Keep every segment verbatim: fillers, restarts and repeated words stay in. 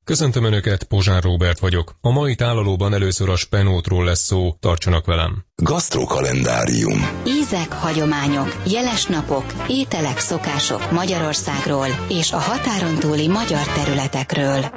Köszöntöm Önöket, Pozsár Róbert vagyok. A mai tálalóban először a spenótról lesz szó, tartsanak velem. Gasztrokalendárium. Ízek, hagyományok, jeles napok, ételek, szokások Magyarországról és a határon túli magyar területekről.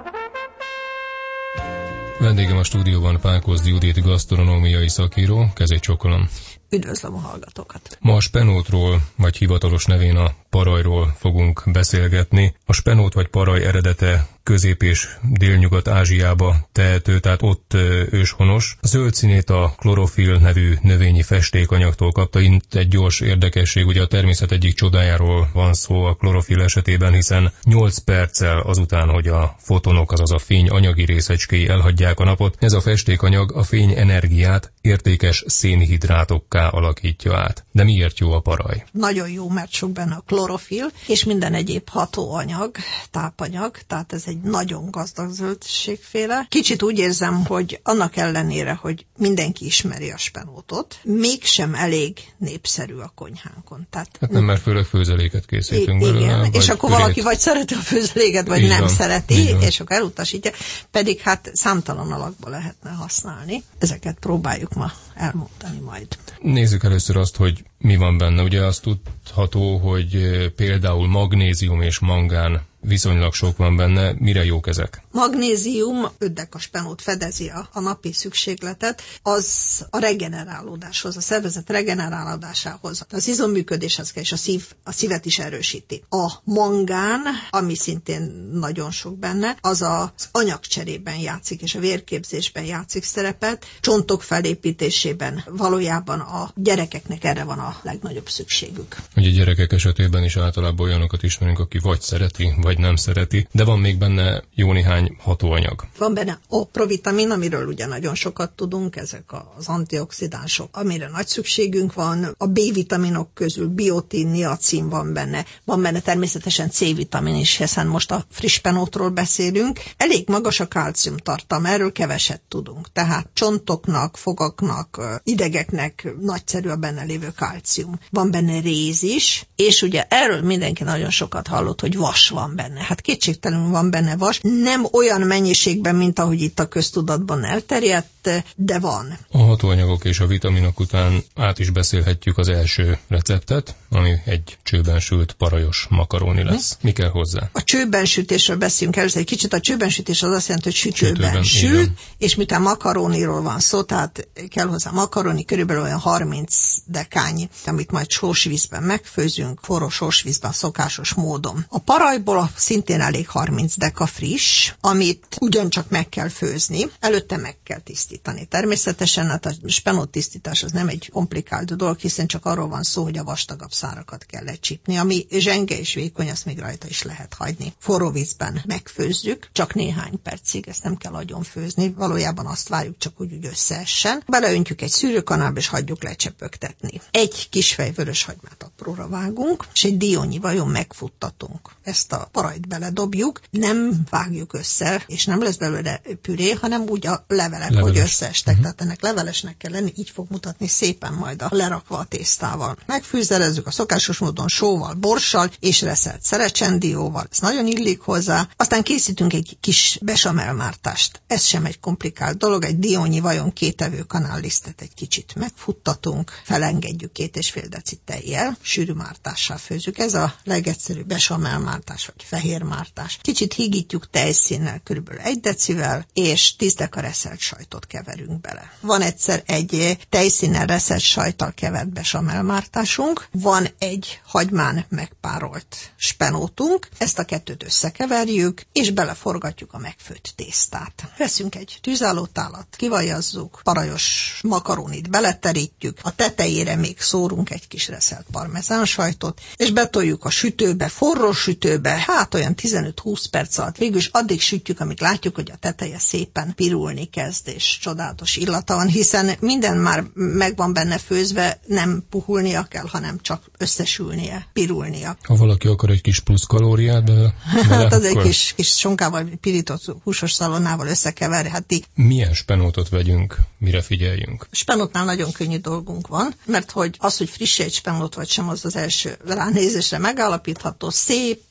Vendégem a stúdióban Pákozdi Judit gasztronómiai szakíró, kezét csókolom. Üdvözlöm a hallgatókat! Ma a spenótról, vagy hivatalos nevén a parajról fogunk beszélgetni. A spenót vagy paraj eredete Közép- és Délnyugat-Ázsiába tehető, tehát ott őshonos. A zöld színét a klorofil nevű növényi festékanyagtól kapta. Itt egy gyors érdekesség, ugye a természet egyik csodájáról van szó a klorofil esetében, hiszen nyolc perccel azután, hogy a fotonok, azaz a fény anyagi részecskéi elhagyják a napot, ez a festékanyag a fény energiát értékes szénhidrátokká alakítja át. De miért jó a paraj? Nagyon jó, mert sok benne a klorofil, és minden egyéb hatóanyag, tápanyag, tehát ez egy nagyon gazdag zöldségféle. Kicsit úgy érzem, hogy annak ellenére, hogy mindenki ismeri a spenótot, mégsem elég népszerű a konyhánkon. Tehát, hát nem, mert főleg főzeléket készítünk igen, belőle. És akkor pürét. Valaki vagy szereti a főzeléket, vagy így nem van, szereti, és akkor elutasítja. Pedig hát számtalan alakba lehetne használni. Ezeket próbáljuk ma elmondani majd. Nézzük először azt, hogy mi van benne. Ugye azt tudható, hogy például magnézium és mangán viszonylag sok van benne. Mire jók ezek? Magnézium, öt deka spenót fedezi a, a napi szükségletet, az a regenerálódáshoz, a szervezet regenerálódásához, az izomműködéshez kell, és a, szív, a szívet is erősíti. A mangán, ami szintén nagyon sok benne, az az anyagcserében játszik, és a vérképzésben játszik szerepet, csontok felépítésében valójában a gyerekeknek erre van a legnagyobb szükségük. Ugye a gyerekek esetében is általában olyanokat ismerünk, aki vagy szereti, vagy nem szereti, de van még benne jó néhány hatóanyag. Van benne a provitamin, amiről ugye nagyon sokat tudunk, ezek az antioxidánsok, amire nagy szükségünk van. A B-vitaminok közül biotin, niacin van benne. Van benne természetesen C-vitamin is, hiszen most a friss spenótról beszélünk. Elég magas a kálcium tartalma, erről keveset tudunk. Tehát csontoknak, fogaknak, idegeknek nagyszerű a benne lévő kálcium. Van benne réz is, és ugye erről mindenki nagyon sokat hallott, hogy vas van benne. Hát kétségtelenül van benne vas, nem olyan mennyiségben, mint ahogy itt a köztudatban elterjedt, de van. A hatóanyagok és a vitaminok után át is beszélhetjük az első receptet, ami egy csőben sült parajos makaróni lesz. Mi kell hozzá? A csőben sütésről beszélünk először egy kicsit. A csőben sütés az azt jelenti, hogy sütőben, sütőben sül, igen. És miután makaróniról van szó, tehát kell hozzá makaroni, körülbelül olyan harminc dekányi, amit majd sósvízben megfőzünk, forró sósvízben szokásos módon. A parajból szintén elég harminc deka friss, amit ugyancsak meg kell főzni, előtte meg kell tisztítani. Természetesen hát a spenót tisztítás az nem egy komplikált dolog, hiszen csak arról van szó, hogy a vastagabb szárakat kell lecsípni, ami zsenge és vékony, azt még rajta is lehet hagyni. Forró vízben megfőzzük, csak néhány percig, ezt nem kell agyon főzni, valójában azt várjuk csak úgy, hogy összeessen. Beleöntjük egy szűrőkanálba, és hagyjuk lecsepögtetni. Egy kis fej vörös hagymát apróra vágunk, és egy diónyi vajon megfuttatunk. Ezt a parajt beledobjuk, nem vágjuk össze, és nem lesz belőle püré, hanem úgy a levelek, Leveles. hogy összeestek. Uh-huh. Tehát ennek levelesnek kell lenni, így fog mutatni szépen majd a lerakva a tésztával. Megfűzelezzük a szokásos módon sóval, borssal és reszelt szerecsendióval. Ez nagyon illik hozzá. Aztán készítünk egy kis besamelmártást. Ez sem egy komplikált dolog, egy diónyi vajon két evő kanállisztet egy kicsit megfuttatunk, felengedjük két és fél deci tejjel, sűrű mártással főzzük. Ez a legegyszerűbb besamelmártás vagy fehérmártás. Kicsit hígítjuk tejszínnel, körülbelül egy decivel, és tíz deka reszelt sajtot keverünk bele. Van egyszer egy tejszínnel reszelt sajttal kevert besamelmártásunk, van egy hagymán megpárolt spenótunk, ezt a kettőt összekeverjük, és beleforgatjuk a megfőtt tésztát. Veszünk egy tűzállótálat, kivajazzuk, parajos makaronit beleterítjük, a tetejére még szórunk egy kis reszelt parmezánsajtot, és betoljuk a sütőbe, forró sütőbe, hát olyan tizenöt-húsz perc alatt, végülis addig sütjük, amíg látjuk, hogy a teteje szépen pirulni kezd, és csodálatos illata van, hiszen minden már meg van benne főzve, nem puhulnia kell, hanem csak összesülnie, pirulnia. Ha valaki akar egy kis plusz kalóriát bele, hát az egy kis, kis sonkával, pirított húsos szalonnával összekeverheti. Milyen spenótot vegyünk, mire figyeljünk? Spenótnál nagyon könnyű dolgunk van, mert hogy az, hogy friss egy spenót vagy sem, az az első ránézésre megállapítható, szép, farsó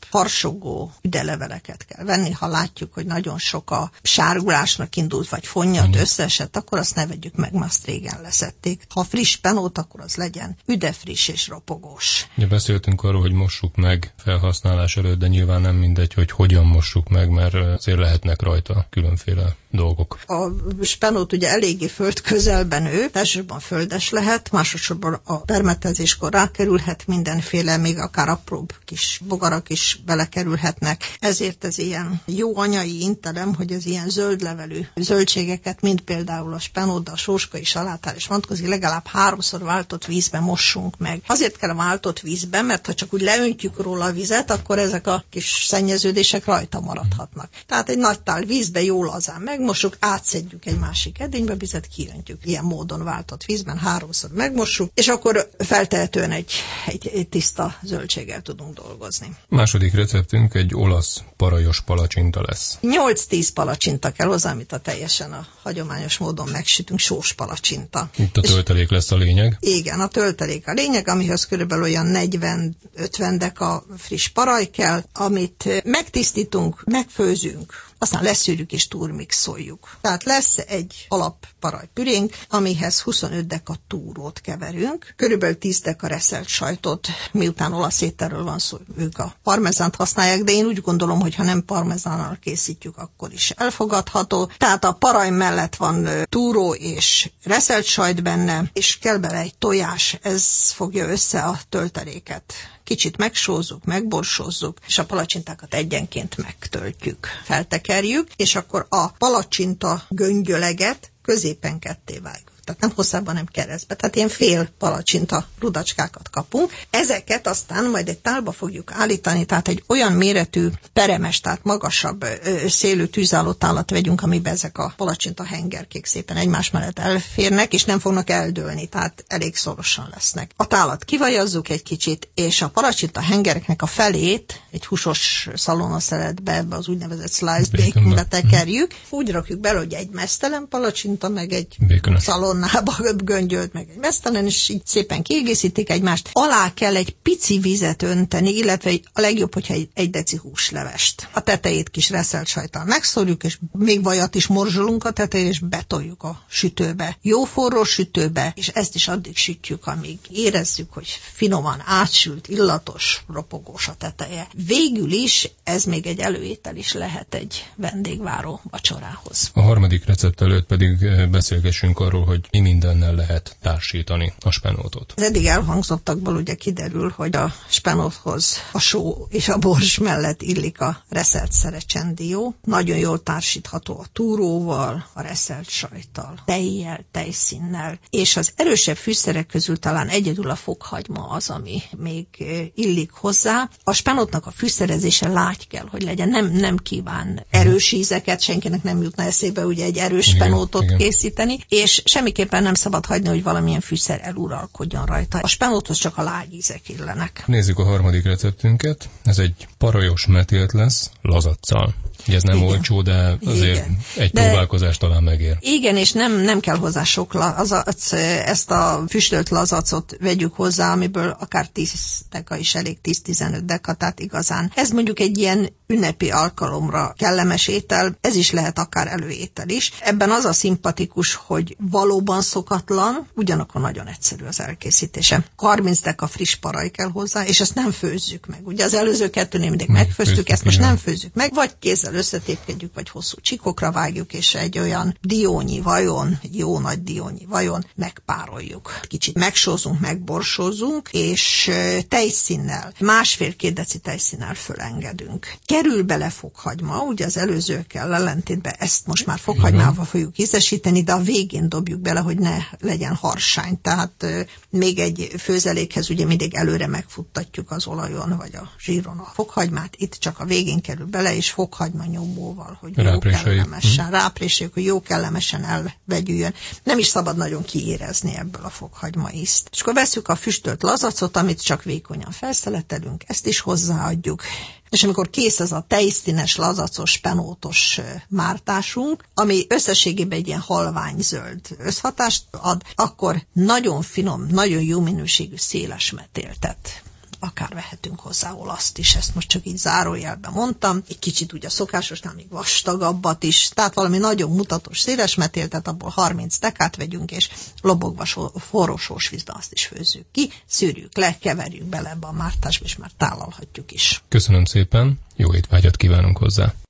harsogó üdeleveleket kell venni. Ha látjuk, hogy nagyon sok a sárgulásnak indult, vagy fonnyat összeesett, akkor azt ne vegyük meg, mert azt régen leszették. Ha friss penót, akkor az legyen üdefriss és ropogós. Ja, beszéltünk arról, hogy mossuk meg felhasználás előtt, de nyilván nem mindegy, hogy hogyan mossuk meg, mert azért lehetnek rajta különféle dolgok. A spenót ugye eléggé föld közelben nő, elsősorban földes lehet, másodszorban a permetezéskor rákerülhet mindenféle, még akár apróbb kis bogarak is belekerülhetnek. Ezért ez ilyen jó anyai intelem, hogy az ilyen zöldlevelű zöldségeket, mint például a spenót, a sóskai salátál és mandkozik, legalább háromszor váltott vízben mossunk meg. Azért kell a váltott vízben, mert ha csak úgy leöntjük róla a vizet, akkor ezek a kis szennyeződések rajta maradhatnak. Tehát egy nagy tál vízbe jól lazán megmossuk, átszedjük egy másik edénybe, vizet kiöntjük. Ilyen módon váltott vízben háromszor megmossuk, és akkor feltehetően egy, egy, egy tiszta zöldséggel tudunk dolgozni. Második receptünk egy olasz parajos palacsinta lesz. nyolc-tíz palacsinta kell hozzá, amit a teljesen a hagyományos módon megsütünk, sós palacsinta. Itt a töltelék lesz a lényeg. Igen, a töltelék a lényeg, amihez körülbelül olyan negyven-ötven deka friss paraj kell, amit megtisztítunk, megfőzünk, aztán leszűrjük és turmixoljuk. Tehát lesz egy alap parajpürénk, amihez huszonöt deka túrót keverünk, körülbelül tíz deka reszelt sajtot, miután olasz ételről van szó, ők a parmezánt használják, de én úgy gondolom, hogy ha nem parmezánnal készítjük, akkor is elfogadható. Tehát a paraj mellett van túró és reszelt sajt benne, és kell bele egy tojás, ez fogja össze a tölteléket. Kicsit megsózzuk, megborsózzuk, és a palacsintákat egyenként megtöltjük, feltekerjük, és akkor a palacsinta göngyöleget középen ketté vágjuk. Tehát nem hosszában, nem keresztbe. Tehát ilyen fél palacsinta rudacskákat kapunk. Ezeket aztán majd egy tálba fogjuk állítani, tehát egy olyan méretű peremes, tehát magasabb ö, szélű tűzállótálat vegyünk, amiben ezek a palacsinta hengerkék szépen egymás mellett elférnek, és nem fognak eldőlni, tehát elég szorosan lesznek. A tálat kivajazzuk egy kicsit, és a palacsinta hengereknek a felét egy húsos szalonnaszeletbe, ebbe az úgynevezett slice baconbe tekerjük. Úgy rakjuk bele, hogy egy meztelen palacsinta, meg egy szalonna göngyölt, meg egy mesztelen, és így szépen kiegészítik egymást. Alá kell egy pici vizet önteni, illetve a legjobb, hogyha egy, egy deci húslevest. A tetejét kis reszelt sajttal megszórjuk, és még vajat is morzsolunk a tetejére, és betoljuk a sütőbe. Jó forró sütőbe, és ezt is addig sütjük, amíg érezzük, hogy finoman átsült, illatos, ropogós a teteje. Végül is ez még egy előétel is lehet egy vendégváró vacsorához. A harmadik recept előtt pedig beszélgessünk arról, hogy mi mindennel lehet társítani a spenótot. Az eddig elhangzottakból ugye kiderül, hogy a spenóthoz a só és a bors mellett illik a reszelt szerecsendió. Nagyon jól társítható a túróval, a reszelt sajttal, tejjel, tejszínnel, és az erősebb fűszerek közül talán egyedül a fokhagyma az, ami még illik hozzá. A spenótnak a fűszerezése lágy kell, hogy legyen. Nem, nem kíván erős ízeket, senkinek nem jutna eszébe ugye egy erős spenótot igen, készíteni, igen. És semmiképpen nem szabad hagyni, hogy valamilyen fűszer eluralkodjon rajta. A spenóthoz csak a lágy ízek illenek. Nézzük a harmadik receptünket. Ez egy parajos metélt lesz, lazaccal. Ugye ez nem igen, olcsó, de azért igen, egy de próbálkozás talán megér. Igen, és nem, nem kell hozzá sok lazac, ezt a füstölt lazacot vegyük hozzá, amiből akár tíz deka is elég, tíz-tizenöt deka, tehát igazán. Ez mondjuk egy ilyen ünnepi alkalomra kellemes étel, ez is lehet akár előétel is. Ebben az a szimpatikus, hogy valóban szokatlan, ugyanakkor nagyon egyszerű az elkészítése. harminc deka friss paraj kell hozzá, és ezt nem főzzük meg. Ugye az előző kettőnél mindig megfőztük, ezt most nem főzzük meg, vagy kézzel összetépkedjük, vagy hosszú csikokra vágjuk, és egy olyan diónyi vajon, egy jó nagy diónyi vajon megpároljuk. Kicsit megsózunk, megborsózunk, és tejszínnel, másfél-két deci tejszínnel fölengedünk. Kerül bele fokhagyma, ugye az előzőkkel ellentétben ezt most már fokhagymával fogjuk ízesíteni, de a végén dobjuk bele, hogy ne legyen harsány. Tehát még egy főzelékhez ugye mindig előre megfuttatjuk az olajon, vagy a zsíron a fokhagymát, itt csak a végén kerül bele, és fokhagyma nyomóval, hogy jó kellemesen, hmm. rápréseljük, hogy jó kellemesen elvegyüljön. Nem is szabad nagyon kiérezni ebből a fokhagyma ízt. És akkor veszük a füstölt lazacot, amit csak vékonyan felszeletelünk, ezt is hozzáadjuk. És amikor kész ez a tejszínes, lazacos, spenótos mártásunk, ami összességében egy ilyen halványzöld összhatást ad, akkor nagyon finom, nagyon jó minőségű széles metéltet akár vehetünk hozzá olaszt is, ezt most csak így zárójelben mondtam. Egy kicsit ugye a szokásosnál még vastagabbat is, tehát valami nagyon mutatós széles metél, tehát abból harminc dekát vegyünk, és lobogva so, forró sósvízben azt is főzzük ki, szűrjük le, keverjük bele ebbe a mártásba, és már tálalhatjuk is. Köszönöm szépen, jó étvágyat kívánunk hozzá!